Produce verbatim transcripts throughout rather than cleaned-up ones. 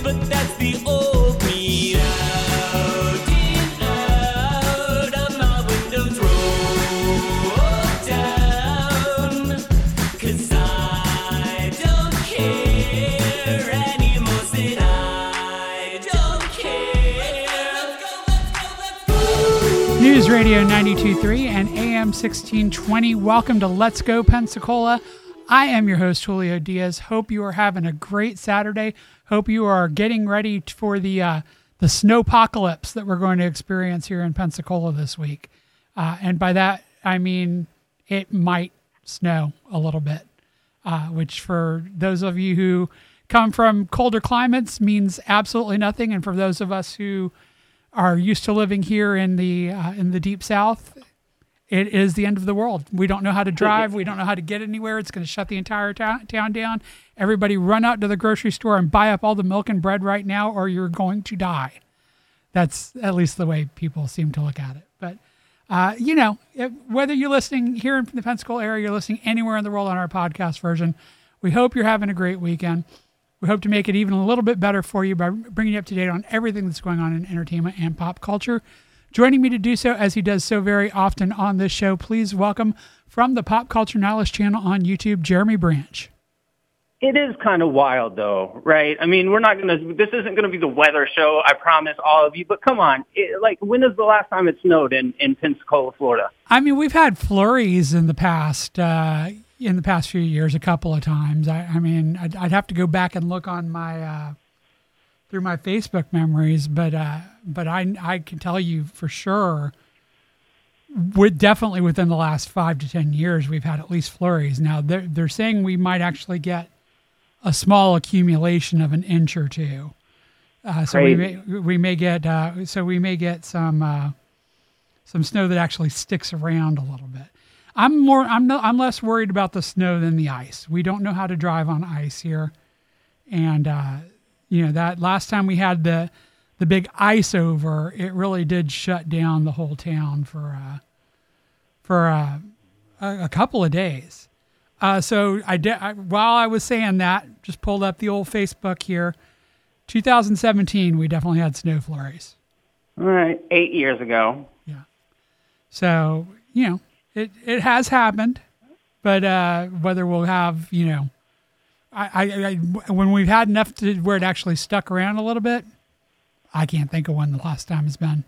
but that's the old me. Out and out of my windows roll down, 'cause I don't care anymore, said I don't care. Let's go, let's go, let's go. News Radio ninety-two point three and A M sixteen twenty. Welcome to Let's Go Pensacola. I am your host, Julio Diaz. Hope you are having a great Saturday. Hope you are getting ready for the uh, the snowpocalypse that we're going to experience here in Pensacola this week. Uh, and by that, I mean it might snow a little bit, uh, which for those of you who come from colder climates means absolutely nothing. And for those of us who are used to living here in the uh, in the deep South, it is the end of the world. We don't know how to drive. We don't know how to get anywhere. It's going to shut the entire ta- town down. Everybody run out to the grocery store and buy up all the milk and bread right now, or you're going to die. That's at least the way people seem to look at it. But, uh, you know, it, whether you're listening here in the Pensacola area, you're listening anywhere in the world on our podcast version, we hope you're having a great weekend. We hope to make it even a little bit better for you by bringing you up to date on everything that's going on in entertainment and pop culture. Joining me to do so, as he does so very often on this show, please welcome from the Pop Culture Knowledge channel on YouTube, Jeremy Branch. It is kind of wild, though, right? I mean, we're not going to, this isn't going to be the weather show, I promise all of you, but come on. It, like, when is the last time it snowed in, in Pensacola, Florida? I mean, we've had flurries in the past, uh, in the past few years, a couple of times. I, I mean, I'd, I'd have to go back and look on my, uh, through my Facebook memories, but uh, but I I can tell you for sure, with definitely within the last five to ten years, we've had at least flurries. Now they're they're saying we might actually get a small accumulation of an inch or two. Uh, so we may we may get uh, so we may get some uh, some snow that actually sticks around a little bit. I'm more I'm no, I'm less worried about the snow than the ice. We don't know how to drive on ice here, and. Uh, You know, that last time we had the the big ice over, it really did shut down the whole town for uh, for uh, a, a couple of days. Uh, so I did I, while I was saying that, just pulled up the old Facebook here. two thousand seventeen, we definitely had snow flurries. All right, eight years ago. Yeah. So you know, it it has happened, but uh, whether we'll have you know. I, I, I, when we've had enough to where it actually stuck around a little bit, I can't think of when the last time has been.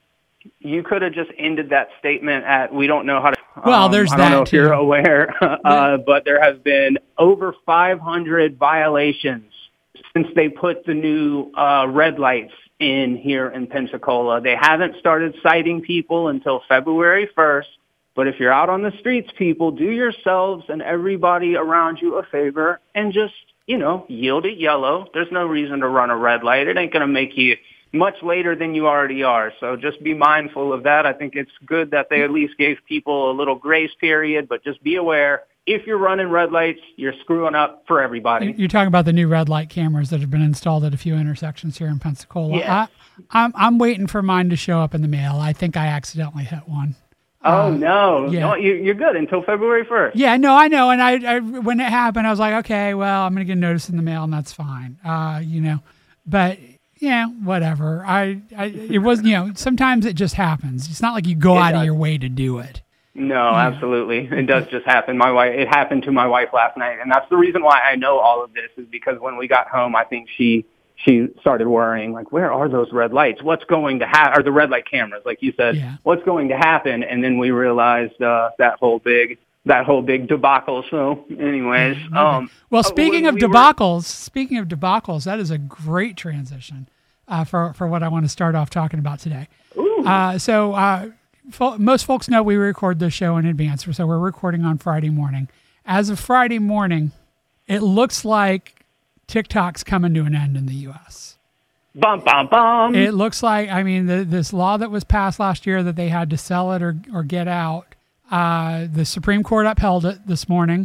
You could have just ended that statement at, we don't know how to... Well, um, there's I that, don't know if too. you're aware, uh, but there have been over five hundred violations since they put the new uh, red lights in here in Pensacola. They haven't started citing people until February first. But if you're out on the streets, people, do yourselves and everybody around you a favor and just, you know, yield it yellow. There's no reason to run a red light. It ain't going to make you much later than you already are. So just be mindful of that. I think it's good that they at least gave people a little grace period, but just be aware. If you're running red lights, you're screwing up for everybody. You're talking about the new red light cameras that have been installed at a few intersections here in Pensacola. Yeah. I, I'm, I'm waiting for mine to show up in the mail. I think I accidentally hit one. Oh, uh, no. yeah. no you, you're good until February first. Yeah, no, I know. And I, I when it happened, I was like, okay, well, I'm going to get a notice in the mail, and that's fine. Uh, you know, but, yeah, whatever. I, I It was, you know, sometimes it just happens. It's not like you go It out does. of your way to do it. No, Yeah. absolutely. It does just happen. My wife, it happened to my wife last night, and that's the reason why I know all of this is because when we got home, I think she she started worrying, like, where are those red lights? What's going to happen? Or the red light cameras, like you said. Yeah. What's going to happen? And then we realized uh, that whole big that whole big debacle. So, anyways, um, well, speaking when of we were- debacles, speaking of debacles, that is a great transition uh, for for what I want to start off talking about today. Ooh. Uh, so. Uh, Most folks know we record this show in advance, so we're recording on Friday morning. As of Friday morning, it looks like TikTok's coming to an end in the U S. Bum, bum, bum. It looks like, I mean, the, this law that was passed last year that they had to sell it or, or get out, uh, the Supreme Court upheld it this morning.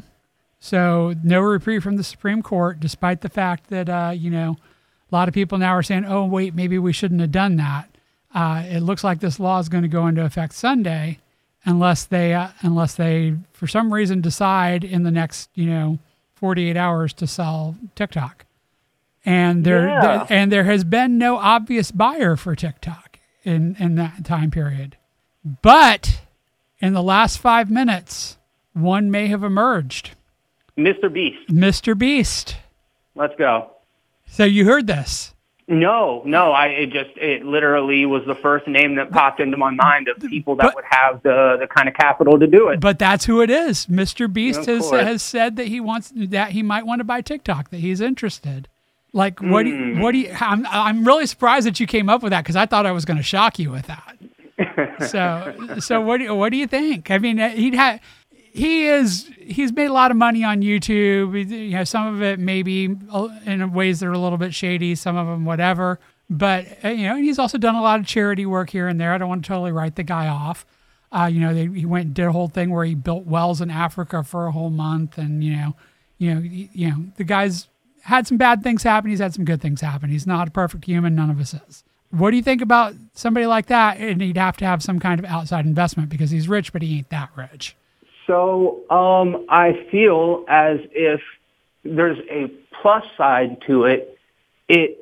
So no reprieve from the Supreme Court, despite the fact that, uh, you know, a lot of people now are saying, oh, wait, maybe we shouldn't have done that. Uh, it looks like this law is going to go into effect Sunday unless they, uh, unless they, for some reason, decide in the next, you know, forty-eight hours to sell TikTok. And there, Yeah. there and there has been no obvious buyer for TikTok in, in that time period. But in the last five minutes, one may have emerged. Mister Beast. Mister Beast. Let's go. So you heard this. No, no, I it just it literally was the first name that popped into my mind of people that But- would have the the kind of capital to do it. But that's who it is. Mister Beast Of has course. has said that he wants that he might want to buy TikTok, that he's interested. Like what? Do you, what do you? I'm I'm really surprised that you came up with that because I thought I was going to shock you with that. so so what do you, what do you think? I mean, he'd had he is he's made a lot of money on YouTube. You know, some of it maybe in ways that are a little bit shady, some of them whatever. But uh, you know, he's also done a lot of charity work here and there. I don't want to totally write the guy off. Uh, you know, they, he went and did a whole thing where he built wells in Africa for a whole month, and you know, you know, you, you know, the guy's had some bad things happen. He's had some good things happen. He's not a perfect human. None of us is. What do you think about somebody like that? And he'd have to have some kind of outside investment because he's rich, but he ain't that rich. So um, I feel as if there's a plus side to it. It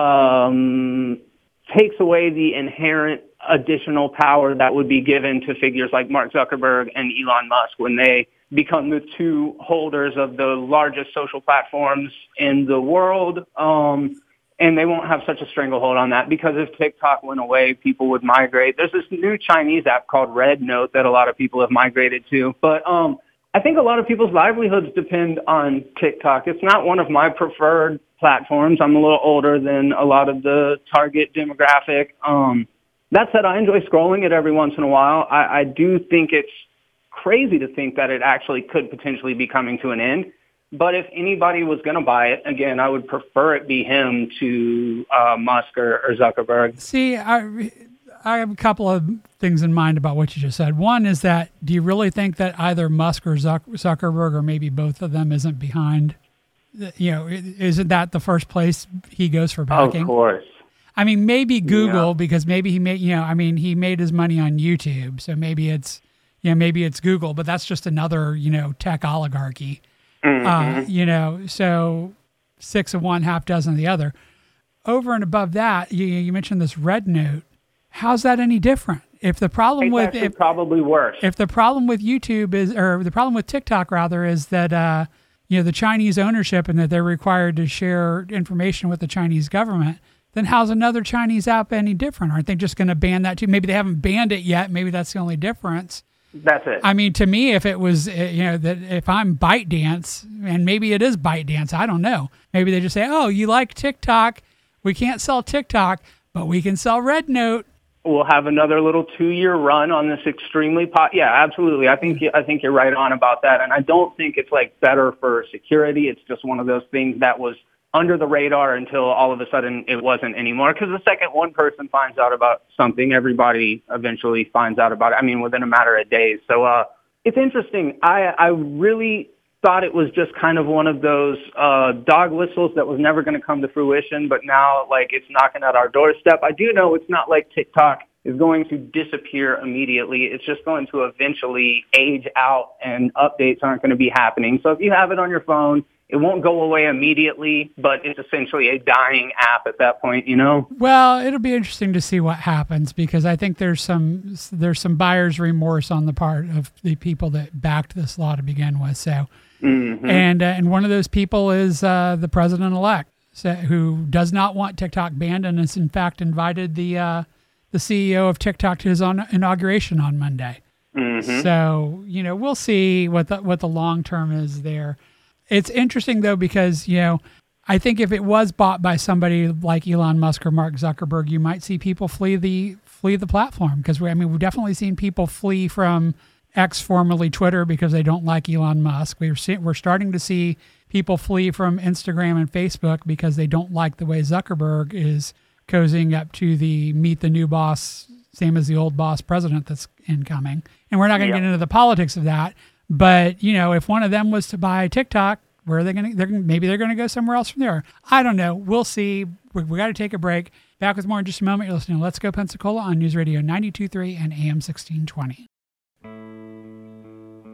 um, takes away the inherent additional power that would be given to figures like Mark Zuckerberg and Elon Musk when they become the two holders of the largest social platforms in the world. Um, and they won't have such a stranglehold on that because if TikTok went away, people would migrate. There's this new Chinese app called Red Note that a lot of people have migrated to. But um, I think a lot of people's livelihoods depend on TikTok. It's not one of my preferred platforms. I'm a little older than a lot of the target demographic. Um, that said, I enjoy scrolling it every once in a while. I, I do think it's crazy to think that it actually could potentially be coming to an end. But if anybody was going to buy it, again, I would prefer it be him to uh, Musk or, or Zuckerberg. See, I, I have a couple of things in mind about what you just said. One is that, do you really think that either Musk or Zuck, Zuckerberg or maybe both of them isn't behind? You know, isn't that the first place he goes for backing? Of course. I mean, maybe Google, Yeah. because maybe he made, you know, I mean, he made his money on YouTube. So maybe it's, you know, maybe it's Google, but that's just another, you know, tech oligarchy. Mm-hmm. Uh, you know, so six of one, half dozen of the other. Over and above that, you, you mentioned this Red Note. How's that any different? If the problem It's with actually if, probably worse. if the problem with YouTube is, or the problem with TikTok rather, is that uh, you know, the Chinese ownership and that they're required to share information with the Chinese government, then how's another Chinese app any different? Aren't they just going to ban that too? Maybe they haven't banned it yet. Maybe that's the only difference. That's it. I mean, to me, if it was, uh, you know, that if I'm ByteDance, and maybe it is ByteDance, I don't know. Maybe they just say, oh, you like TikTok. We can't sell TikTok, but we can sell Red Note. We'll have another little two-year run on this extremely pot. Yeah, absolutely. I think I think you're right on about that. And I don't think it's like better for security. It's just one of those things that was under the radar until all of a sudden it wasn't anymore. Because the second one person finds out about something, everybody eventually finds out about it. I mean, within a matter of days. So uh, it's interesting. I, I really thought it was just kind of one of those uh, dog whistles that was never going to come to fruition. But now, like, it's knocking at our doorstep. I do know it's not like TikTok is going to disappear immediately. It's just going to eventually age out and updates aren't going to be happening. So if you have it on your phone, it won't go away immediately, but it's essentially a dying app at that point, you know? Well, it'll be interesting to see what happens because I think there's some there's some buyer's remorse on the part of the people that backed this law to begin with. So, Mm-hmm. and uh, and one of those people is uh, the president-elect, so, who does not want TikTok banned and has in fact invited the uh, the C E O of TikTok to his on, inauguration on Monday. Mm-hmm. So, you know, we'll see what the what the long term is there. It's interesting, though, because, you know, I think if it was bought by somebody like Elon Musk or Mark Zuckerberg, you might see people flee the flee the platform. Because, I mean, we've definitely seen people flee from X, formerly Twitter, because they don't like Elon Musk. We're, see, we're starting to see people flee from Instagram and Facebook because they don't like the way Zuckerberg is cozying up to the meet the new boss, same as the old boss president that's incoming. And we're not going to Yeah. get into the politics of that. But, you know, if one of them was to buy TikTok, where are they going to, they're gonna, maybe they're going to go somewhere else from there. I don't know. We'll see. We, we got to take a break. Back with more in just a moment. You're listening to Let's Go Pensacola on News Radio ninety-two point three and A M sixteen twenty.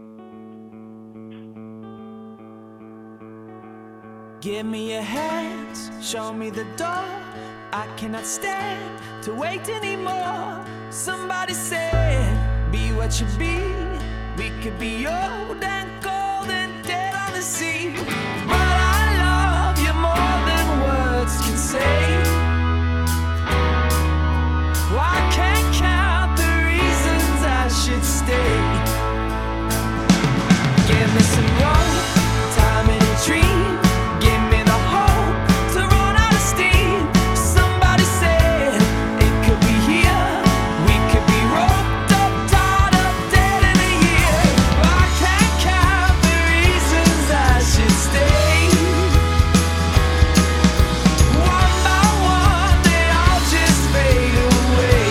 Give me your hand, lights, show me the door. I cannot stand to wait anymore. Somebody said, be what you be. We could be old and cold and dead on the sea. But I love you more than words can say. Well, I can't count the reasons I should stay. Give me some rope, time in a dream. Give me the hope to run out of steam. Somebody said it could be here. We could be roped up, tied up, dead in a year. I can't count the reasons I should stay. One by one, they all just fade away.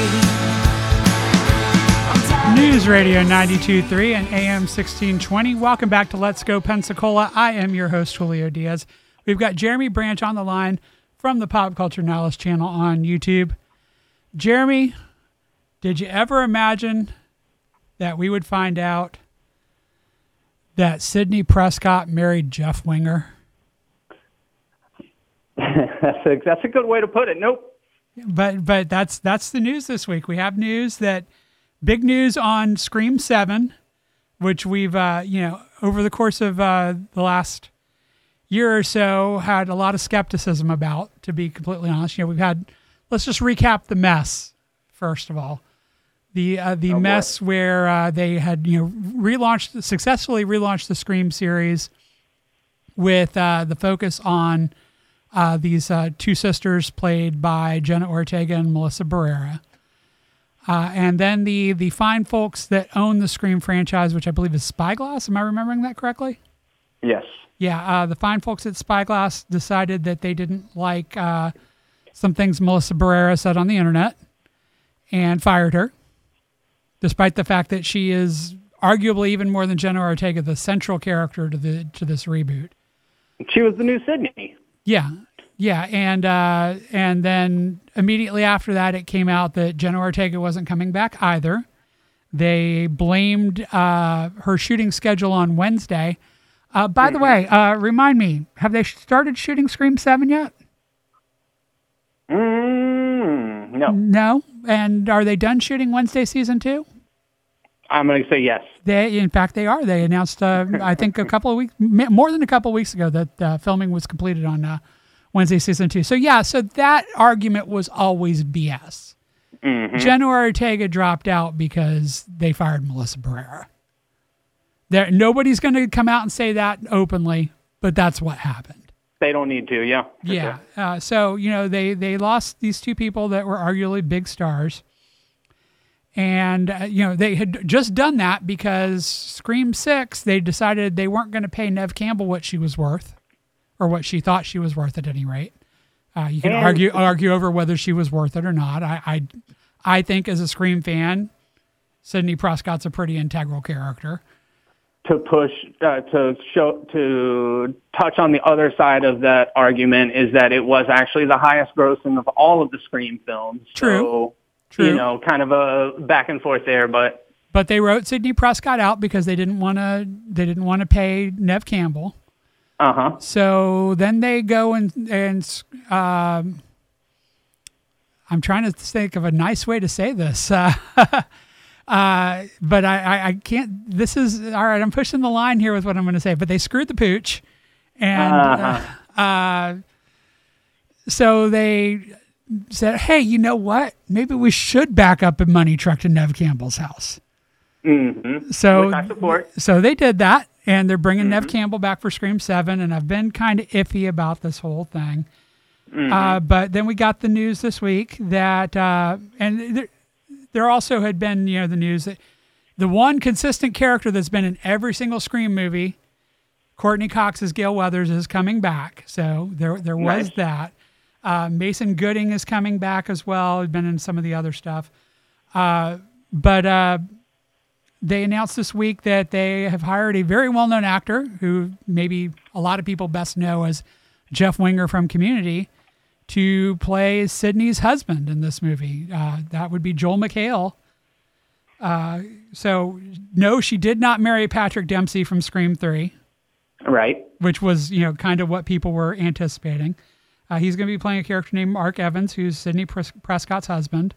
I'm tired. News Radio ninety-two point three and A M sixteen twenty. Welcome back to Let's Go Pensacola. I am your host, Julio Diaz. We've got Jeremy Branch on the line from the Pop Culture Knowledge channel on YouTube. Jeremy, did you ever imagine that we would find out that Sidney Prescott married Jeff Winger? that's a that's a good way to put it. Nope. But but that's that's the news this week. We have news that big news on Scream seven, which we've uh, you know over the course of uh, the last year or so had a lot of skepticism about. To be completely honest, you know we've had. Let's just recap the mess first of all. The uh, the Oh, boy. mess where uh, they had you know relaunched successfully relaunched the Scream series with uh, the focus on uh, these uh, two sisters played by Jenna Ortega and Melissa Barrera. Uh, and then the the fine folks that own the Scream franchise, which I believe is Spyglass. Am I remembering that correctly? Yes. Yeah, uh, the fine folks at Spyglass decided that they didn't like uh, some things Melissa Barrera said on the internet and fired her, despite the fact that she is arguably even more than Jenna Ortega, the central character to the to this reboot. She was the new Sydney. Yeah, yeah, and uh, and then immediately after that, it came out that Jenna Ortega wasn't coming back either. They blamed uh, her shooting schedule on Wednesday. Uh, by the way, uh, remind me, have they started shooting Scream seven yet? Mm, no. No? And are they done shooting Wednesday season two? I'm going to say yes. They, in fact, they are. They announced, uh, I think, a couple of weeks, more than a couple of weeks ago, that uh, filming was completed on uh, Wednesday season two. So, yeah, so that argument was always B S. Mm-hmm. Jenna Ortega dropped out because they fired Melissa Barrera. There, nobody's going to come out and say that openly, but that's what happened. They don't need to, yeah. Yeah. Uh, so, you know, they, they lost these two people that were arguably big stars. And, uh, you know, they had just done that because Scream six, they decided they weren't going to pay Neve Campbell what she was worth, or what she thought she was worth at any rate. Uh, you can And- argue argue over whether she was worth it or not. I, I, I think as a Scream fan, Sidney Prescott's a pretty integral character. To push, uh, to show, to touch on the other side of that argument is that it was actually the highest grossing of all of the Scream films. True. So, True. you know, kind of a back and forth there, but But they wrote Sidney Prescott out because they didn't want to. They didn't want to pay Neve Campbell. uh huh. So then they go and and um, I'm trying to think of a nice way to say this, uh, uh, but I, I, I can't. This is all right. I'm pushing the line here with what I'm going to say. But they screwed the pooch, and Uh-huh. uh, uh, so they said, "Hey, you know what? Maybe we should back up a money truck to Neve Campbell's house." Mm-hmm. So, Which I support. so they did that, and they're bringing Neve Campbell back for Scream seven, and I've been kind of iffy about this whole thing. Uh, but then we got the news this week that, uh, and there, there also had been, you know, the news that the one consistent character that's been in every single Scream movie, Courtney Cox's Gale Weathers, is coming back. So there, there was Nice. that. Uh, Mason Gooding is coming back as well. He's been in some of the other stuff. Uh, but uh, they announced this week that they have hired a very well-known actor who maybe a lot of people best know as Jeff Winger from Community to play Sidney's husband in this movie. Uh, that would be Joel McHale. Uh, so, no, she did not marry Patrick Dempsey from Scream three, Right. which was, you know, kind of what people were anticipating. Uh, he's going to be playing a character named Mark Evans, who's Sidney Pres- Prescott's husband.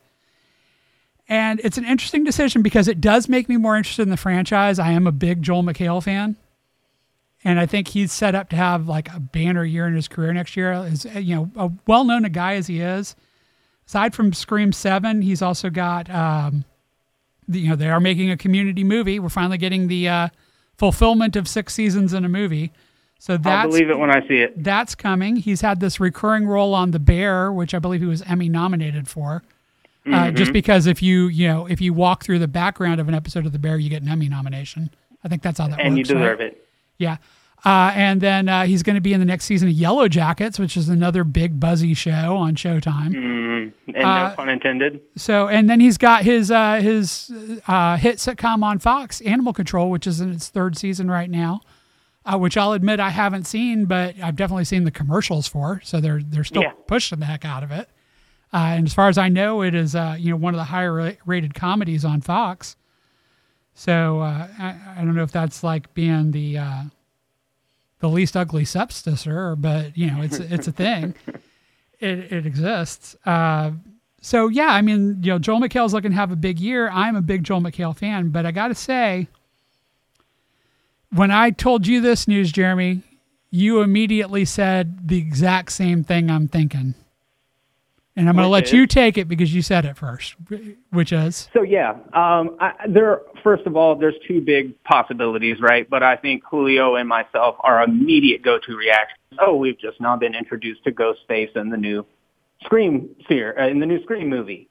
And it's an interesting decision because it does make me more interested in the franchise. I am a big Joel McHale fan. And I think he's set up to have like a banner year in his career next year. Is, you know, a well-known a guy as he is. Aside from Scream seven, he's also got, um, the, you know, they are making a Community movie. We're finally getting the uh, fulfillment of six seasons in a movie. So that's, I'll believe it when I see it. That's coming. He's had this recurring role on The Bear, which I believe he was Emmy nominated for. Uh, Mm-hmm. Just because if you, you know, if you walk through the background of an episode of The Bear, you get an Emmy nomination. I think that's how that And works. you deserve right? it. Yeah. Uh, and then uh, he's going to be in the next season of Yellow Jackets, which is another big buzzy show on Showtime. Mm, and Uh, no pun intended. So, and then he's got his uh, his uh, hit sitcom on Fox, Animal Control, which is in its third season right now. Uh, which I'll admit I haven't seen, but I've definitely seen the commercials for. So they're they're still Yeah. pushing the heck out of it. Uh, and as far as I know, it is uh, you know one of the higher ra- rated comedies on Fox. So uh, I, I don't know if that's like being the uh, the least ugly stepsister, but you know it's it's a thing. It it exists. Uh, so yeah, I mean you know Joel McHale's looking to have a big year. I'm a big Joel McHale fan, but I got to say, when I told you this news, Jeremy, you immediately said the exact same thing I'm thinking. And I'm going to let Which is? you take it because you said it first, which is? So yeah, um, I, there. First of all, there's two big possibilities, right? But I think Julio and myself, our immediate go-to reaction: oh, we've just now been introduced to Ghostface in the new Scream sphere, uh, in the new Scream movie.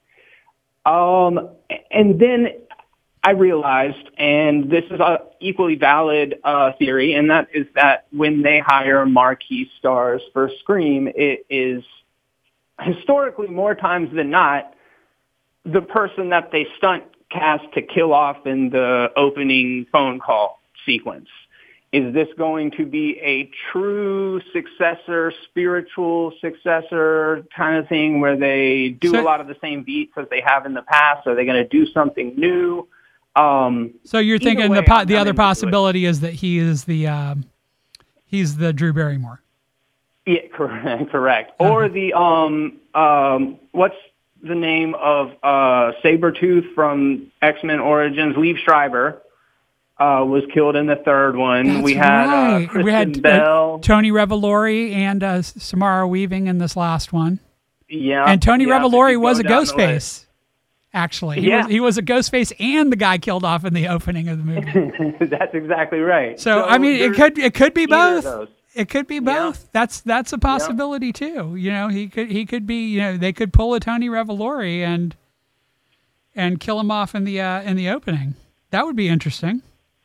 Um, and then I realized, and this is a equally valid uh, theory, and that is that when they hire marquee stars for Scream, it is historically more times than not the person that they stunt cast to kill off in the opening phone call sequence. Is this going to be a true successor, spiritual successor kind of thing where they do So- a lot of the same beats as they have in the past? Are they going to do something new? Um, So you're Either thinking way, the po- I'm- the I'm other into it. possibility is that he is the um, he's the Drew Barrymore. Yeah, correct, correct. Or the um um what's the name of uh Sabretooth from X-Men Origins? Liev Schreiber uh was killed in the third one. That's we had right. uh, Kristen we had Bell. uh, Tony Revolori and uh, Samara Weaving in this last one. yeah. And Tony yeah, if Revolori you was go a down the list. Ghostface. Actually, he Yeah. was he was a Ghostface and the guy killed off in the opening of the movie. That's exactly right. So, I mean, it there's could it could be either of both. those. It could be both. That's that's a possibility too. You know, he could he could be. You know, they could pull a Tony Revolori and and kill him off in the uh, in the opening. That would be interesting.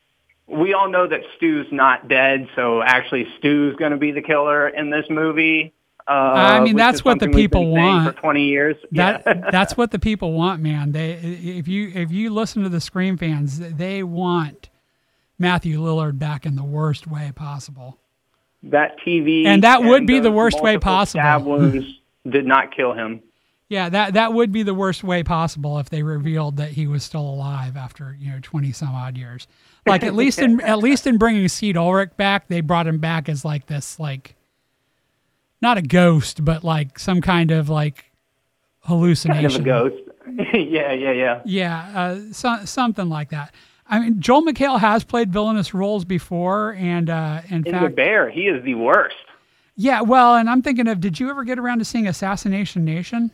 We all know that Stu's not dead, so actually Stu's going to be the killer in this movie. Uh, I mean, which that's is what the something we've people been saying want. for twenty years. That yeah. that's what the people want, man. They if you if you listen to the Scream fans, they want Matthew Lillard back in the worst way possible. That T V And that would be the those worst way multiple possible. Stab wounds did not kill him. Yeah, that that would be the worst way possible if they revealed that he was still alive after, you know, twenty some odd years. Like at least in at least in bringing Steve Ulrich back, they brought him back as like this, like not a ghost, but like some kind of like hallucination. Kind of a ghost. yeah, yeah, yeah. Yeah, uh, so, something like that. I mean, Joel McHale has played villainous roles before, and uh, in, In fact, The Bear, he is the worst. yeah. Well, and I'm thinking of, did you ever get around to seeing Assassination Nation?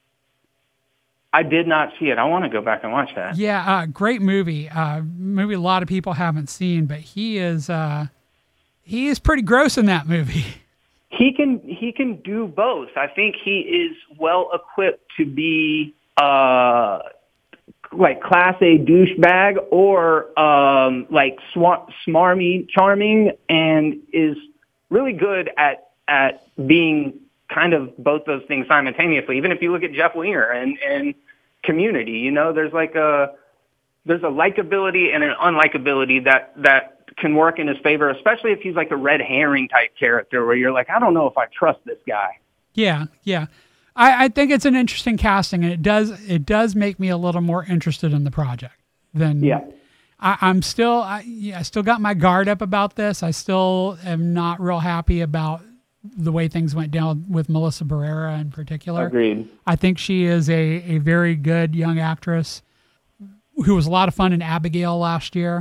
I did not see it. I want to go back and watch that. Yeah, uh, great movie. Uh, movie a lot of people haven't seen, but he is uh, he is pretty gross in that movie. He can he can do both. I think he is well equipped to be uh, like class A douchebag or um, like swa- smarmy, charming, and is really good at at being kind of both those things simultaneously. Even if you look at Jeff Weiner and and Community, you know, there's like a there's a likability and an unlikability that that can work in his favor, especially if he's like a red herring type character where you're like, I don't know if I trust this guy. Yeah, yeah. I, I think it's an interesting casting, and it does it does make me a little more interested in the project than. Yeah. I, I'm still I, yeah, I still got my guard up about this. I still am not real happy about the way things went down with Melissa Barrera in particular. Agreed. I think she is a, a very good young actress who was a lot of fun in Abigail last year.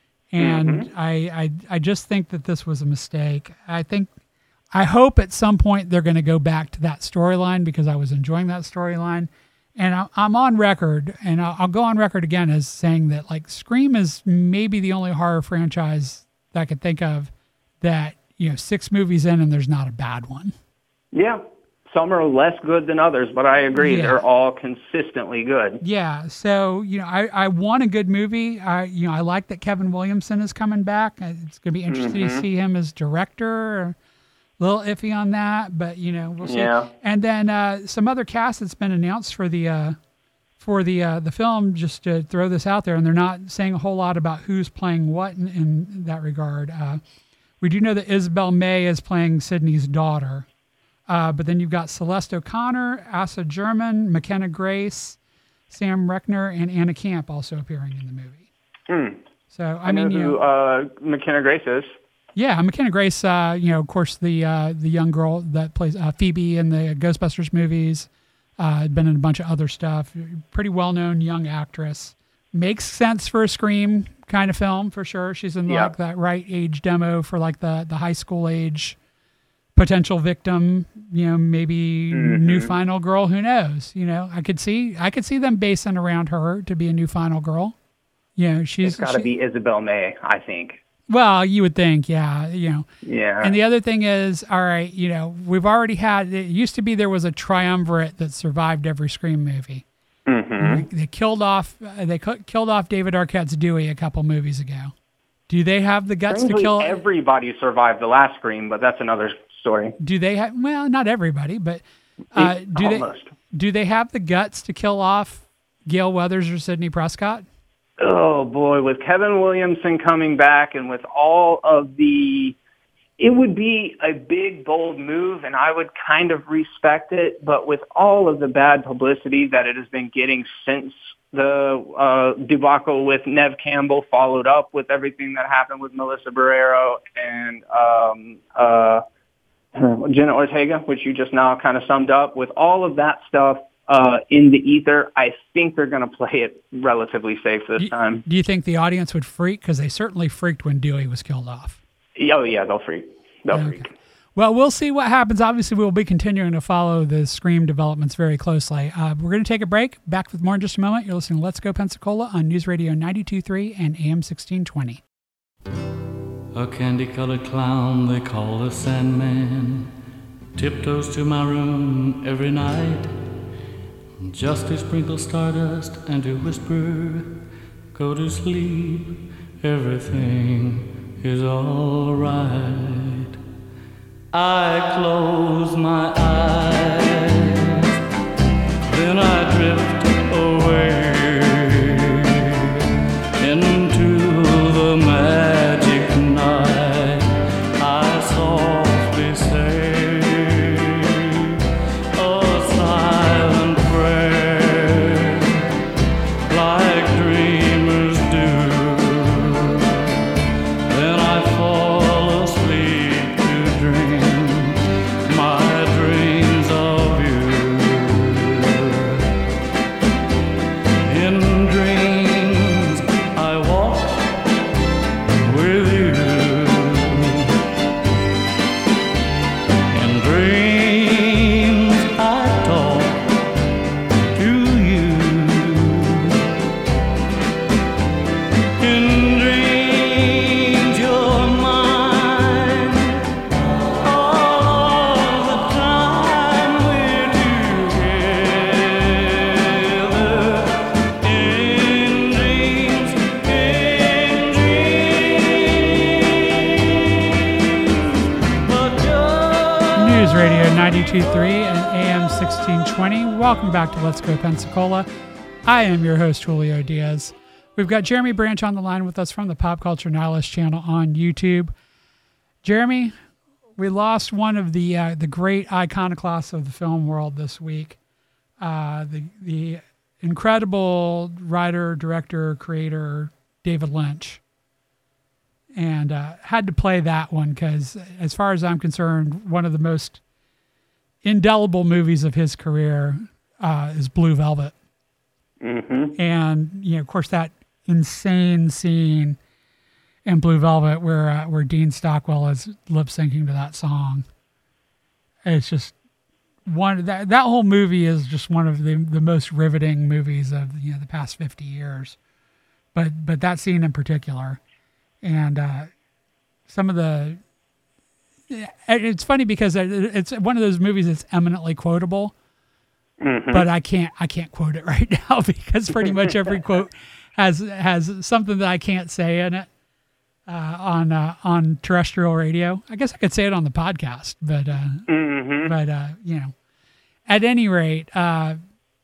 And mm-hmm. I, I I just think that this was a mistake. I think, I hope at some point they're going to go back to that storyline because I was enjoying that storyline. And I, I'm on record, and I'll, I'll go on record again as saying that like Scream is maybe the only horror franchise that I could think of that, you know, six movies in and there's not a bad one. Yeah. Some are less good than others, but I agree. Yeah. They're all consistently good. Yeah. So, you know, I, I want a good movie. I, you know, I like that Kevin Williamson is coming back. It's going to be interesting mm-hmm. to see him as director. A little iffy on that, but, you know, we'll see. Yeah. And then uh, some other cast that's been announced for the uh, for the uh, the film, just to throw this out there, and they're not saying a whole lot about who's playing what in, in that regard. Uh, we do know that Isabel May is playing Sydney's daughter. Uh, but then you've got Celeste O'Connor, Asa German, McKenna Grace, Sam Reckner, and Anna Camp also appearing in the movie. Hmm. So I, I mean, know you who know, uh, McKenna Grace is. Yeah, McKenna Grace. Uh, you know, of course, the uh, the young girl that plays uh, Phoebe in the Ghostbusters movies. Uh, been in a bunch of other stuff. Pretty well known young actress. Makes sense for a Scream kind of film for sure. She's in yeah. like that right age demo for like the the high school age potential victim, you know, maybe mm-hmm. new final girl, who knows? You know, I could see I could see them basing around her to be a new final girl. You know, she's It's got to she, be Isabel May, I think. Well, you would think, yeah, you know. Yeah. And the other thing is, all right, you know, we've already had, it used to be there was a triumvirate that survived every Scream movie. Mm-hmm. They, they killed off they killed off David Arquette's Dewey a couple movies ago. Do they have the guts Strangely, to kill everybody survived the last Scream, but that's another story. Do they have? Well, not everybody, but uh, do Almost. they? Do they have the guts to kill off Gail Weathers or Sidney Prescott? Oh boy, with Kevin Williamson coming back and with all of the, it would be a big, bold move, and I would kind of respect it. But with all of the bad publicity that it has been getting since the uh, debacle with Neve Campbell, followed up with everything that happened with Melissa Barrera and um, uh, Jenna Ortega, which you just now kind of summed up, with all of that stuff uh, in the ether, I think they're going to play it relatively safe this do, time. Do you think the audience would freak? Because they certainly freaked when Dewey was killed off. Oh, yeah, they'll freak. They'll okay. freak. Well, we'll see what happens. Obviously, we'll be continuing to follow the Scream developments very closely. Uh, we're going to take a break. Back with more in just a moment. You're listening to Let's Go Pensacola on News Radio ninety-two point three and A M sixteen twenty. A candy-colored clown they call the Sandman tiptoes to my room every night just to sprinkle stardust and to whisper, go to sleep, everything is all right. I close my eyes, then I drift away into the magic night. I softly say a silent prayer like dreamers do. Then I fall asleep to dream my dreams of you. In dreams I walk with you. In dreams I talk to you. In dreams you're mine all the time we're together. In dreams, in dreams, but just News Radio ninety-two point three and A M sixteen twenty. Welcome back to Let's Go Pensacola. I am your host, Julio Diaz. We've got Jeremy Branch on the line with us from the Pop Culture Nihilist channel on YouTube. Jeremy, we lost one of the uh, the great iconoclasts of the film world this week. Uh, the the incredible writer, director, creator, David Lynch. and uh, had to play that one because, as far as I'm concerned, one of the most indelible movies of his career uh, is Blue Velvet. Mm-hmm. And, you know, of course, that insane scene in Blue Velvet where uh, where Dean Stockwell is lip syncing to that song. It's just one that that whole movie is just one of the the most riveting movies of you know the past fifty years. But but that scene in particular, and uh, some of the it's funny because it's one of those movies that's eminently quotable. Mm-hmm. But I can't I can't quote it right now because pretty much every quote has has something that I can't say in it uh, on uh, on terrestrial radio. I guess I could say it on the podcast, but uh, mm-hmm. but uh, you know, at any rate, uh,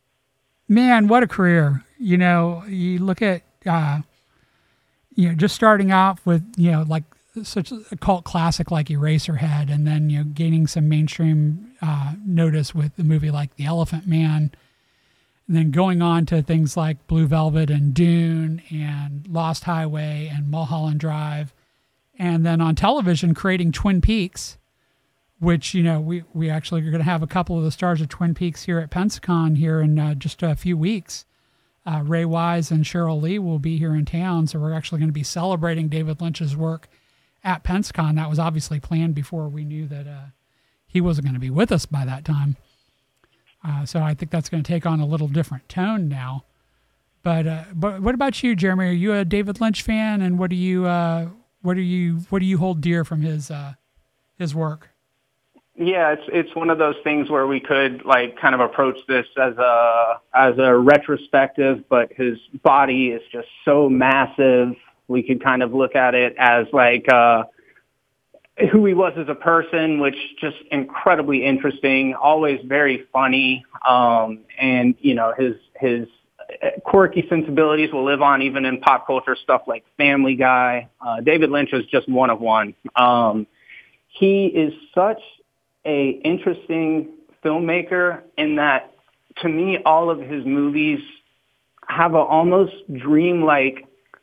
man, what a career! You know, you look at uh, you know just starting off with you know like such a cult classic like Eraserhead, and then you know gaining some mainstream uh, notice with the movie like The Elephant Man, and then going on to things like Blue Velvet and Dune and Lost Highway and Mulholland Drive, and then on television creating Twin Peaks, which you know we we actually are going to have a couple of the stars of Twin Peaks here at Pensacon here in uh, just a few weeks. Uh, Ray Wise and Cheryl Lee will be here in town, so we're actually going to be celebrating David Lynch's work at Pensacon. That was obviously planned before we knew that uh, he wasn't going to be with us by that time. Uh, so I think that's going to take on a little different tone now. But uh, but what about you, Jeremy? Are you a David Lynch fan, and what do you uh, what do you what do you hold dear from his uh, his work? Yeah, it's it's one of those things where we could like kind of approach this as a as a retrospective, but his body is just so massive. We could kind of look at it as like uh, who he was as a person, which just incredibly interesting, always very funny, um, and you know his his quirky sensibilities will live on even in pop culture stuff like Family Guy. Uh, David Lynch is just one of one. Um, he is such a interesting filmmaker in that, to me, all of his movies have a almost dreamlike,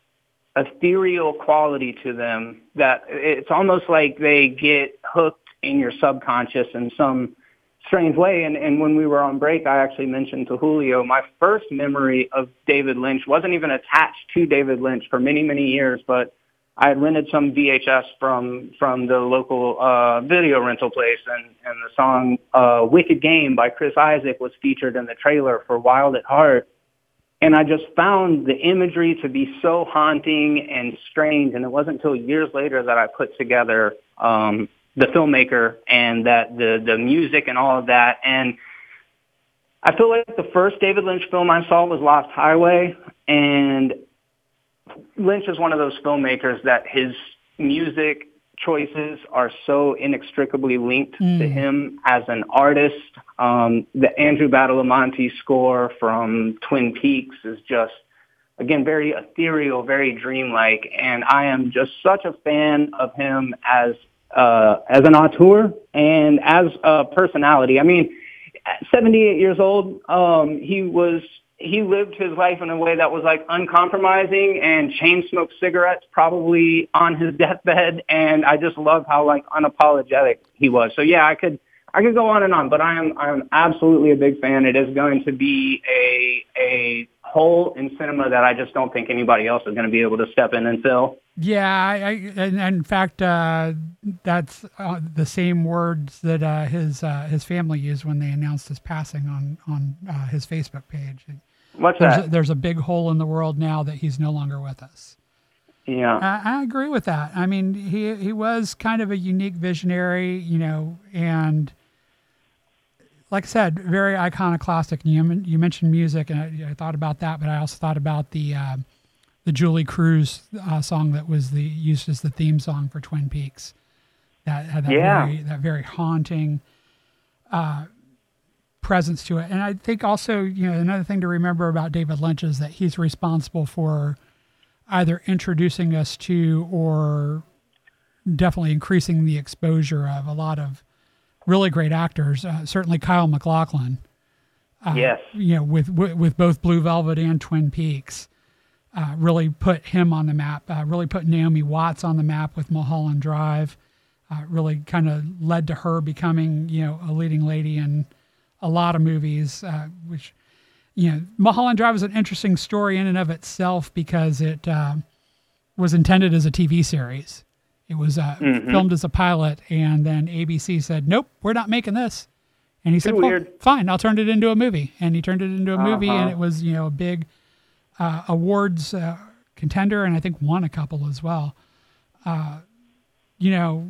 ethereal quality to them that it's almost like they get hooked in your subconscious in some strange way. And, and when we were on break, I actually mentioned to Julio, my first memory of David Lynch wasn't even attached to David Lynch for many, many years, but I had rented some V H S from, from the local uh, video rental place, and, and the song uh, Wicked Game by Chris Isaak was featured in the trailer for Wild at Heart. And I just found the imagery to be so haunting and strange, and it wasn't until years later that I put together um, the filmmaker and that the, the music and all of that. And I feel like the first David Lynch film I saw was Lost Highway, and Lynch is one of those filmmakers that his music choices are so inextricably linked mm. to him as an artist. Um, the Andrew Badalamenti score from Twin Peaks is just, again, very ethereal, very dreamlike, and I am just such a fan of him as uh, as an auteur and as a personality. I mean, at seventy-eight years old, um, he was he lived his life in a way that was like uncompromising and chain smoked cigarettes probably on his deathbed. And I just love how like unapologetic he was. So yeah, I could, I could go on and on, but I am, I'm absolutely a big fan. It is going to be a, a hole in cinema that I just don't think anybody else is going to be able to step in and fill. Yeah. I, I and, and in fact, uh, that's uh, the same words that uh, his, uh, his family used when they announced his passing on, on uh, his Facebook page. What's there's that? A, there's a big hole in the world now that he's no longer with us. Yeah. I, I agree with that. I mean, he, he was kind of a unique visionary, you know, and like I said, very iconoclastic. You, you mentioned music, and I, I thought about that, but I also thought about the uh, the Julie Cruz uh, song that was the used as the theme song for Twin Peaks. That had that yeah. very that very haunting uh, presence to it. And I think also, you know, another thing to remember about David Lynch is that he's responsible for either introducing us to or definitely increasing the exposure of a lot of really great actors. Uh, certainly Kyle MacLachlan. Uh, yes. You know, with, with with both Blue Velvet and Twin Peaks. uh, really put him on the map, uh, really put Naomi Watts on the map with Mulholland Drive, uh, really kind of led to her becoming, you know, a leading lady in a lot of movies, uh, which, you know, Mulholland Drive is an interesting story in and of itself because it uh, was intended as a T V series. It was uh, mm-hmm. filmed as a pilot, and then A B C said, nope, we're not making this. And he said, well, fine, I'll turn it into a movie. And he turned it into a uh-huh. movie, and it was, you know, a big uh, awards uh, contender, and I think won a couple as well. Uh, you know,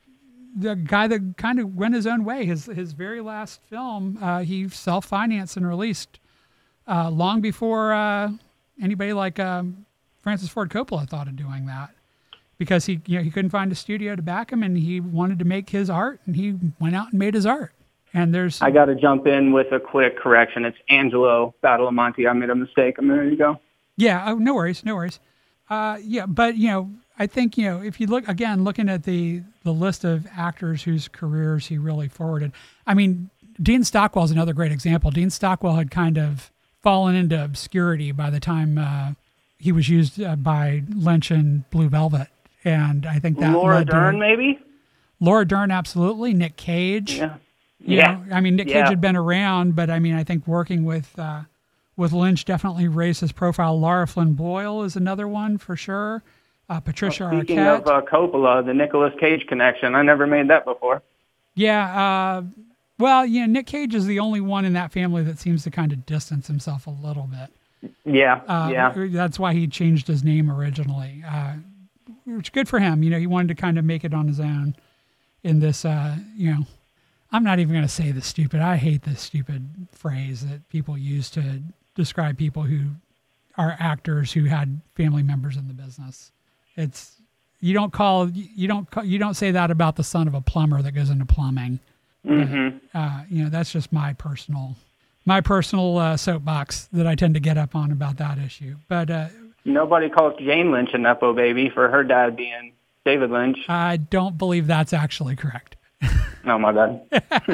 the guy that kind of went his own way, his his very last film, uh, he self-financed and released uh, long before uh, anybody like um, Francis Ford Coppola thought of doing that. Because he, you know, he couldn't find a studio to back him, and he wanted to make his art, and he went out and made his art. And there's, I got to jump in with a quick correction. It's Angelo Badalamenti. I made a mistake a minute ago. Yeah, oh, no worries, no worries. Uh, yeah, but you know, I think you know, if you look again, looking at the the list of actors whose careers he really forwarded. I mean, Dean Stockwell is another great example. Dean Stockwell had kind of fallen into obscurity by the time uh, he was used uh, by Lynch in Blue Velvet. And I think that Laura led Dern, to, maybe? Laura Dern, absolutely. Nick Cage. Yeah. You yeah. know, I mean, Nick yeah. Cage had been around, but I mean, I think working with uh, with Lynch definitely raised his profile. Laura Flynn Boyle is another one for sure. Uh, Patricia well, speaking Arquette. of uh, Coppola, the Nicolas Cage connection, I never made that before. Yeah. Uh, well, you know, Nick Cage is the only one in that family that seems to kind of distance himself a little bit. Yeah. Uh, yeah. That's why he changed his name originally. Uh, Which good for him. You know, he wanted to kind of make it on his own in this, uh, you know, I'm not even going to say this stupid. I hate this stupid phrase that people use to describe people who are actors who had family members in the business. It's, you don't call, you don't, call, you don't say that about the son of a plumber that goes into plumbing. Mm-hmm. But, uh, you know, that's just my personal, my personal uh, soapbox that I tend to get up on about that issue. But, uh, nobody calls Jane Lynch a Nepo baby for her dad being David Lynch. I don't believe that's actually correct. Oh, my bad.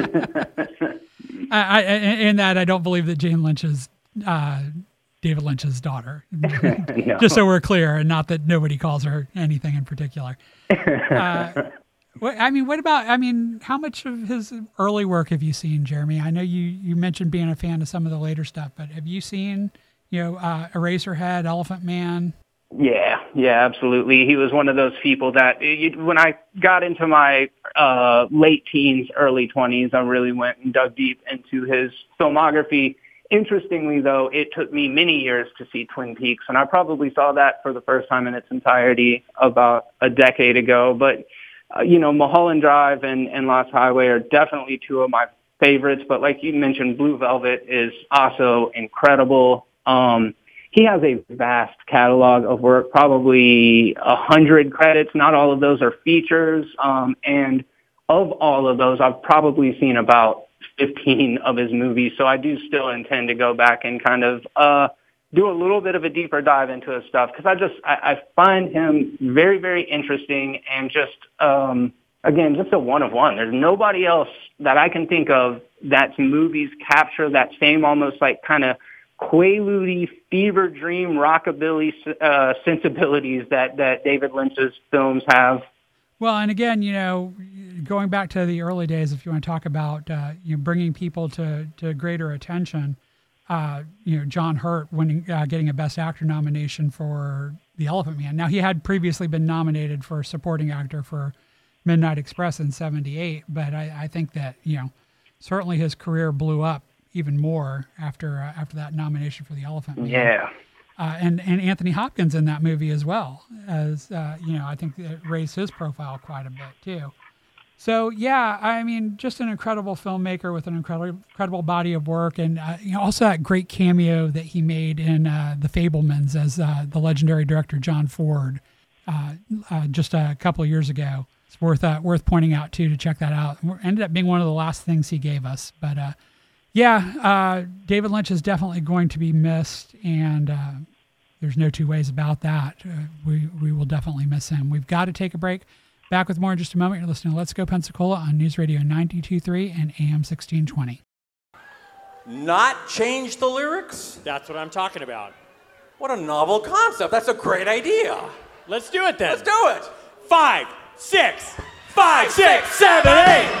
I, I, in that, I don't believe that Jane Lynch is uh, David Lynch's daughter. No. Just so we're clear, and not that nobody calls her anything in particular. Uh, what, I mean, what about, I mean, how much of his early work have you seen, Jeremy? I know you, you mentioned being a fan of some of the later stuff, but have you seen... You know, uh, Eraserhead, Elephant Man. Yeah, yeah, absolutely. He was one of those people that you, when I got into my uh, late teens, early twenties, I really went and dug deep into his filmography. Interestingly, though, it took me many years to see Twin Peaks, and I probably saw that for the first time in its entirety about a decade ago. But, uh, you know, Mulholland Drive and, and Lost Highway are definitely two of my favorites. But like you mentioned, Blue Velvet is also incredible. Um, he has a vast catalog of work, probably a hundred credits. Not all of those are features. Um, and of all of those, I've probably seen about fifteen of his movies. So I do still intend to go back and kind of, uh, do a little bit of a deeper dive into his stuff. Cause I just, I, I find him very, very interesting and just, um, again, just a one of one. There's nobody else that I can think of that's movies capture that same almost like kind of Quaalude, fever dream, rockabilly uh, sensibilities that, that David Lynch's films have. Well, and again, you know, going back to the early days, if you want to talk about uh, you know, bringing people to, to greater attention, uh, you know, John Hurt winning, uh, getting a Best Actor nomination for The Elephant Man. Now, he had previously been nominated for supporting actor for Midnight Express in seventy-eight, but I, I think that, you know, certainly his career blew up even more after uh, after that nomination for The Elephant Man. Yeah. Uh, and, and Anthony Hopkins in that movie as well, as, uh, you know, I think it raised his profile quite a bit too. So, yeah, I mean, just an incredible filmmaker with an incredible incredible body of work. And uh, you know, also that great cameo that he made in uh, The Fabelmans as uh, the legendary director John Ford uh, uh, just a couple of years ago. It's worth uh, worth pointing out, too, to check that out. It ended up being one of the last things he gave us. But, uh, yeah, uh, David Lynch is definitely going to be missed, and uh, there's no two ways about that. Uh, we, we will definitely miss him. We've got to take a break. Back with more in just a moment. You're listening to Let's Go Pensacola on News Radio ninety-two point three and A M sixteen twenty. Not change the lyrics? That's what I'm talking about. What a novel concept. That's a great idea. Let's do it then. Let's do it. Five, six, five, six, seven, eight.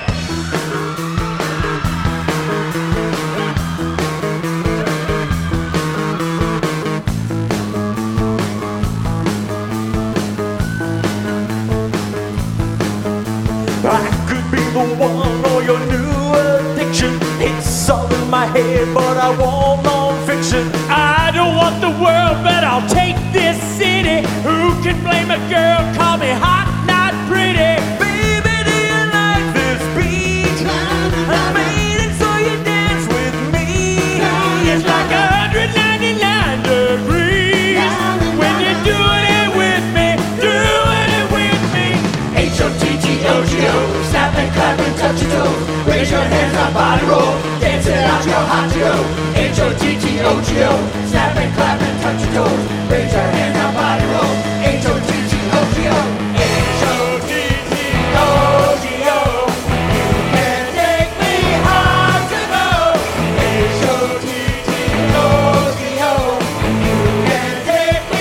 I could be the one or your new addiction. It's all in my head, but I want non-fiction. I don't want the world, but I'll take this city. Who can blame a girl? Call me hot, not pretty. Baby, do you like this beat? I made it so you dance with me. It's like one hundred ninety-nine degrees when you're doing it with me, doing it with me. H O T T O G O, snap and clap and touch your toes. Raise your hands up, body roll, dance it out, you're hot to go. H O T T O G O, snap and clap and touch your toes. Raise your hands up, body roll, H O T T O G O. H O T T O G O, you can take me hard to go. H O T T O G O, you can take me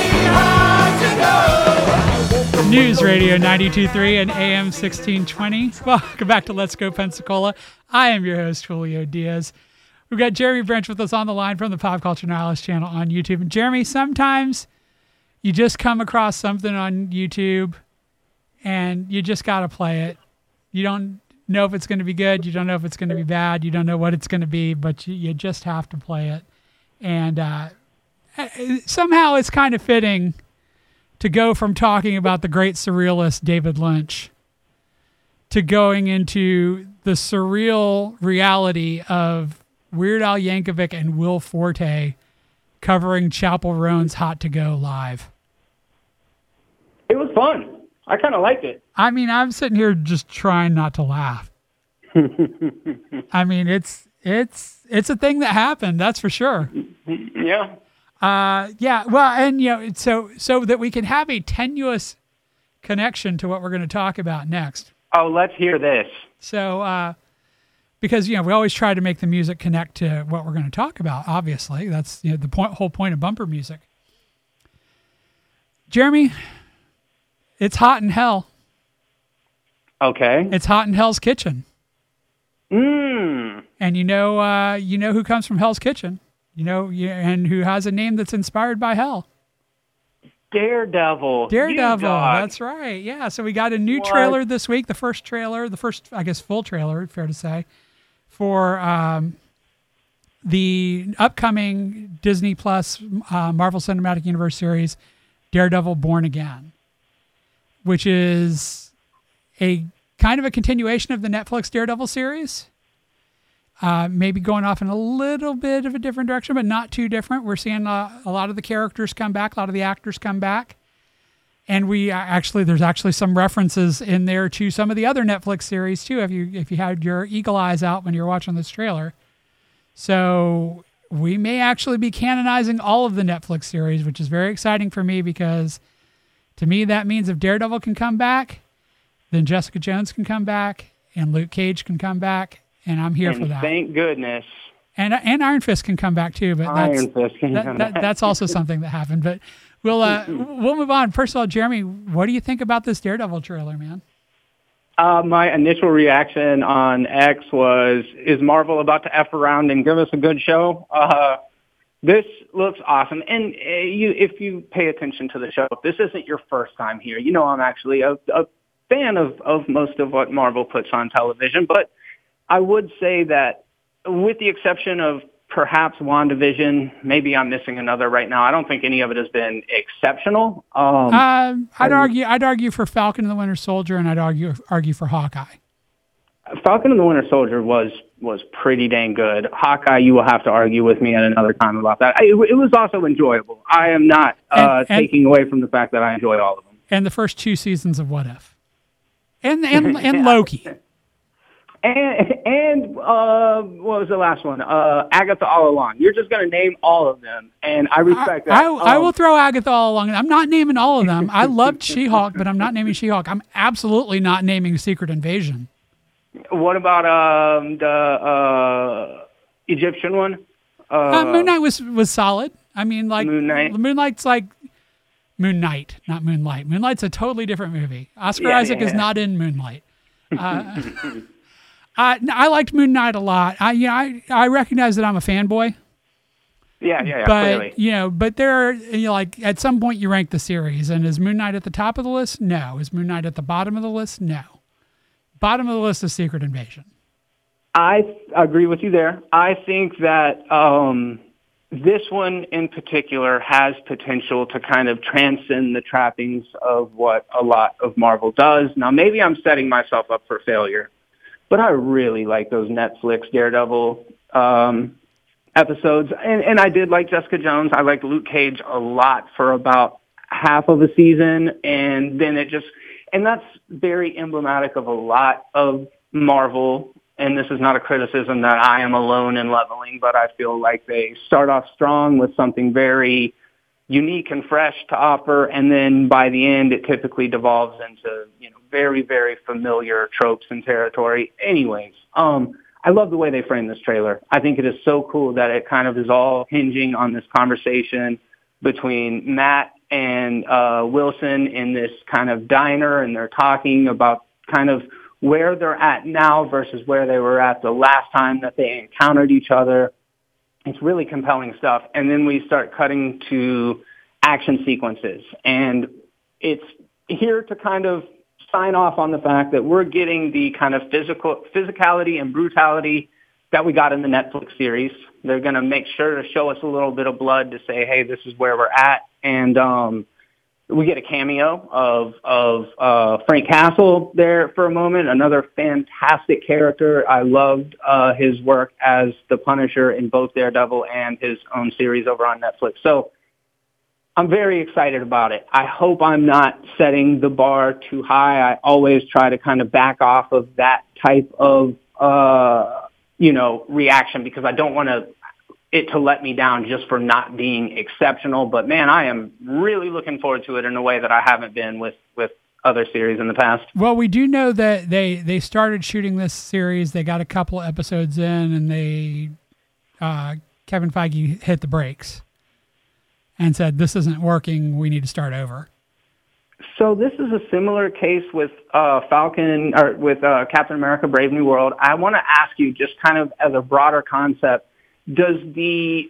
hard to go. News Radio ninety-two point three and A M sixteen twenty. Welcome back to Let's Go Pensacola. I am your host, Julio Diaz. We've got Jeremy Branch with us on the line from the Pop Culture Nihilist channel on YouTube. And Jeremy, sometimes you just come across something on YouTube and you just got to play it. You don't know if it's going to be good. You don't know if it's going to be bad. You don't know what it's going to be, but you, you just have to play it. And uh, somehow it's kind of fitting to go from talking about the great surrealist David Lynch to going into the surreal reality of Weird Al Yankovic and Will Forte covering Chapel Roan's Hot to Go live. It was fun. I kind of liked it. I mean, I'm sitting here just trying not to laugh. I mean, it's it's it's a thing that happened, that's for sure. Yeah. Uh, yeah, well, and you know, so so that we can have a tenuous connection to what we're going to talk about next. Oh, let's hear this. So, uh, because you know, we always try to make the music connect to what we're going to talk about. Obviously, that's you know, the point, whole point of bumper music. Jeremy, it's hot in hell. Okay. It's hot in Hell's Kitchen. Mmm. And you know, uh, you know who comes from Hell's Kitchen. You know, you, and who has a name that's inspired by hell. Daredevil. Daredevil, You dog. that's right. Yeah, so we got a new What? trailer this week, the first trailer, the first, I guess, full trailer, fair to say, for um, the upcoming Disney Plus uh, Marvel Cinematic Universe series, Daredevil Born Again, which is a kind of a continuation of the Netflix Daredevil series. Uh, maybe going off in a little bit of a different direction, but not too different. We're seeing uh, a lot of the characters come back, a lot of the actors come back. And we uh, actually, there's actually some references in there to some of the other Netflix series too, if you if you had your eagle eyes out when you were watching this trailer. So we may actually be canonizing all of the Netflix series, which is very exciting for me because to me that means if Daredevil can come back, then Jessica Jones can come back and Luke Cage can come back. And I'm here and for that. Thank goodness. And and Iron Fist can come back too, but that's, Iron Fist can that, come that, back. that's also something that happened. But we'll uh, we'll move on. First of all, Jeremy, what do you think about this Daredevil trailer, man? Uh, my initial reaction on X was, is Marvel about to F around and give us a good show? Uh, this looks awesome. And uh, you, if you pay attention to the show, if this isn't your first time here, you know I'm actually a, a fan of, of most of what Marvel puts on television. But I would say that with the exception of perhaps WandaVision, maybe I'm missing another right now. I don't think any of it has been exceptional. Um, uh, I'd argue I'd argue for Falcon and the Winter Soldier, and I'd argue argue for Hawkeye. Falcon and the Winter Soldier was was pretty dang good. Hawkeye, you will have to argue with me at another time about that. It, it was also enjoyable. I am not uh, And- and- taking away from the fact that I enjoy all of them. And the first two seasons of What If, and and and Loki. And, and uh, what was the last one? Uh, Agatha All Along. You're just going to name all of them, and I respect I, that. I, I Um, will throw Agatha all along. I'm not naming all of them. I loved She-Hulk, but I'm not naming She-Hulk. I'm absolutely not naming Secret Invasion. What about um, the uh, Egyptian one? Uh, Uh, Moon Knight was was solid. I mean, like Moon Knight. Moonlight's like Moon Knight, not Moonlight. Moonlight's a totally different movie. Oscar Yeah, Isaac yeah, is yeah. not in Moonlight. Uh, I, I liked Moon Knight a lot. I, you know, I, I recognize that I'm a fanboy, Yeah, yeah, yeah. but Clearly. you know, but there, are, you know, like at some point you rank the series, and is Moon Knight at the top of the list? No. Is Moon Knight at the bottom of the list? No. Bottom of the list is Secret Invasion. I agree with you there. I think that um, this one in particular has potential to kind of transcend the trappings of what a lot of Marvel does. Now, maybe I'm setting myself up for failure, but I really like those Netflix Daredevil um, episodes. And, and I did like Jessica Jones. I liked Luke Cage a lot for about half of a season. And then it just, and that's very emblematic of a lot of Marvel. And this is not a criticism that I am alone in leveling, but I feel like they start off strong with something very unique and fresh to offer, and then by the end, it typically devolves into, you know, very, very familiar tropes and territory. Anyways, um, I love the way they frame this trailer. I think it is so cool that it kind of is all hinging on this conversation between Matt and uh, Wilson in this kind of diner, and they're talking about kind of where they're at now versus where they were at the last time that they encountered each other. It's really compelling stuff. And then we start cutting to action sequences. And it's here to kind of sign off on the fact that we're getting the kind of physical physicality and brutality that we got in the Netflix series. They're going to make sure to show us a little bit of blood to say, hey, this is where we're at. And um, we get a cameo of of uh, Frank Castle there for a moment, another fantastic character. I loved uh, his work as the Punisher in both Daredevil and his own series over on Netflix. So I'm very excited about it. I hope I'm not setting the bar too high. I always try to kind of back off of that type of, uh, you know, reaction because I don't want to it to let me down just for not being exceptional. But man, I am really looking forward to it in a way that I haven't been with, with other series in the past. Well, we do know that they, they started shooting this series. They got a couple of episodes in, and they, uh, Kevin Feige hit the brakes and said, this isn't working. We need to start over. So this is a similar case with uh, Falcon or with uh, Captain America: Brave New World. I want to ask you, just kind of as a broader concept, does the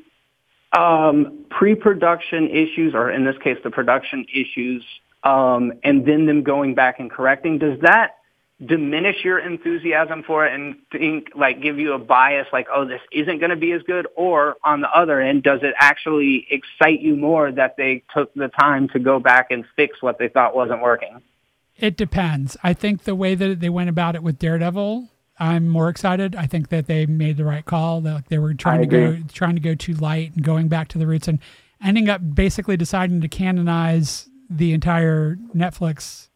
um, pre-production issues, or in this case, the production issues, um, and then them going back and correcting, does that diminish your enthusiasm for it and think, like, give you a bias, like, oh, this isn't going to be as good? Or on the other end, does it actually excite you more that they took the time to go back and fix what they thought wasn't working? It depends. I think the way that they went about it with Daredevil, I'm more excited. I think that they made the right call. That they were trying to go trying to go too light and going back to the roots and ending up basically deciding to canonize the entire Netflix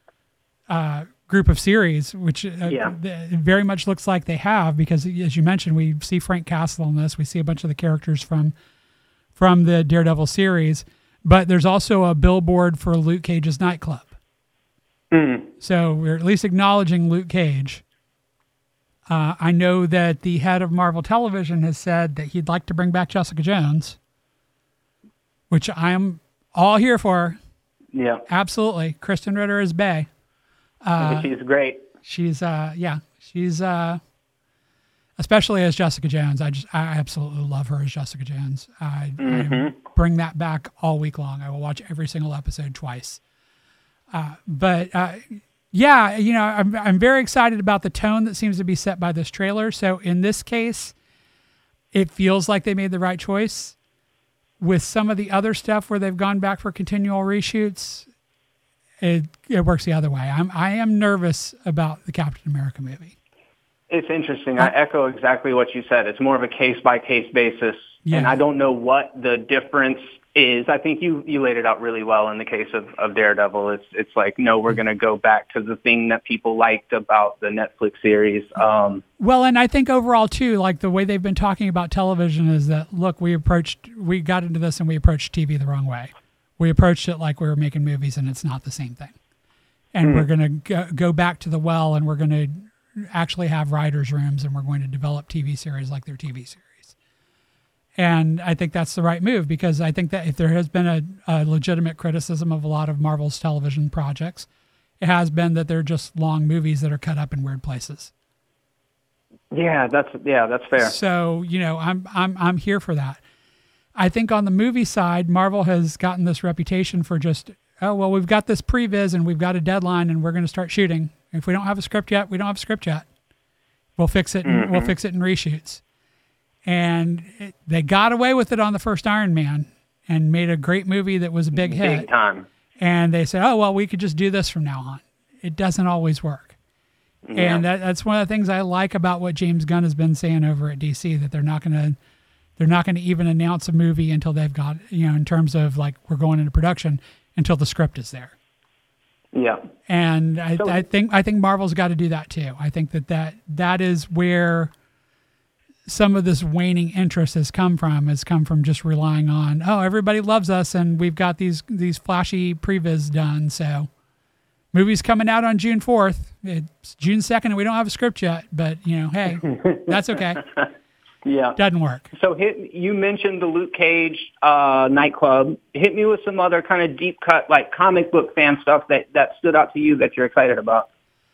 uh, group of series, which uh, Yeah. th- very much looks like they have, because as you mentioned, we see Frank Castle in this. We see a bunch of the characters from from the Daredevil series, but there's also a billboard for Luke Cage's nightclub. Mm. So we're at least acknowledging Luke Cage. Uh, I know that the head of Marvel Television has said that he'd like to bring back Jessica Jones, which I am all here for. Yeah. Absolutely. Kristen Ritter is Bay. Uh, She's great. she's, uh, yeah, she's, uh, especially as Jessica Jones. I just, I absolutely love her as Jessica Jones. I, Mm-hmm. I bring that back all week long. I will watch every single episode twice. Uh, but, uh, yeah, you know, I'm I'm very excited about the tone that seems to be set by this trailer. So in this case, it feels like they made the right choice. With some of the other stuff where they've gone back for continual reshoots, it it works the other way. I'm I am nervous about the Captain America movie. It's interesting. I echo exactly what you said. It's more of a case-by-case basis, Yeah. and I don't know what the difference is. I think you, you laid it out really well in the case of, of Daredevil. It's it's like, no, we're going to go back to the thing that people liked about the Netflix series. Um, Well, and I think overall too, like the way they've been talking about television is that, look, we approached, we got into this and we approached T V the wrong way. We approached it like we were making movies, and it's not the same thing. And we're going to go, go back to the well, and we're going to actually have writers' rooms, and we're going to develop T V series like their T V series. And I think that's the right move, because I think that if there has been a, a legitimate criticism of a lot of Marvel's television projects, it has been that they're just long movies that are cut up in weird places. Yeah, that's yeah, that's fair. So, you know, I'm I'm I'm here for that. I think on the movie side, Marvel has gotten this reputation for just, oh, well, we've got this previs and we've got a deadline and we're going to start shooting. If we don't have a script yet, we don't have a script yet. We'll fix it. And, mm-hmm. We'll fix it in reshoots. And it, they got away with it on the first Iron Man and made a great movie that was a big hit. Big time. And they said, oh, well, we could just do this from now on. It doesn't always work. Yeah. And that, that's one of the things I like about what James Gunn has been saying over at D C, that they're not going to, they're not going to even announce a movie until they've got, you know, in terms of like, we're going into production, until the script is there. Yeah. And I, so, I think, I think Marvel's got to do that too. I think that, that that is where some of this waning interest has come from, has come from just relying on, oh, everybody loves us and we've got these, these flashy previs done. So movie's coming out on June fourth. It's June second and we don't have a script yet, but you know, hey, that's okay. Yeah. Doesn't work. So hit, you mentioned the Luke Cage uh, nightclub. Hit me with some other kind of deep cut, like comic book fan stuff that, that stood out to you that you're excited about.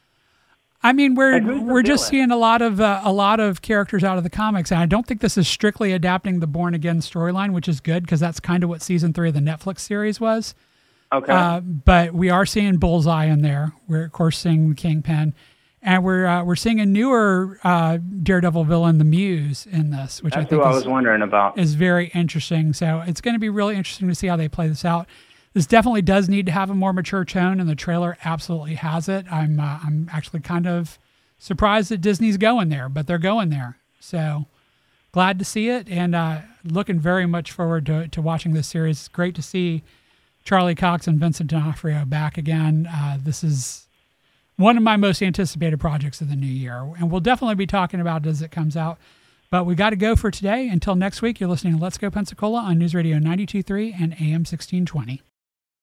I mean, we're we're just seeing a lot of uh, a lot of characters out of the comics, and I don't think this is strictly adapting the Born Again storyline, which is good because that's kind of what season three of the Netflix series was. Okay. Uh, but we are seeing Bullseye in there. We're of course seeing the Kingpin, and we're uh, we're seeing a newer uh, Daredevil villain, the Muse, in this, which that's I think who is, I was wondering about. is very interesting. So it's going to be really interesting to see how they play this out. This definitely does need to have a more mature tone, and the trailer absolutely has it. I'm uh, I'm actually kind of surprised that Disney's going there, but they're going there. So glad to see it, and uh, looking very much forward to to watching this series. It's great to see Charlie Cox and Vincent D'Onofrio back again. Uh, this is one of my most anticipated projects of the new year, and we'll definitely be talking about it as it comes out. But we got to go for today. Until next week, you're listening to Let's Go Pensacola on News Radio ninety-two point three and A M sixteen twenty.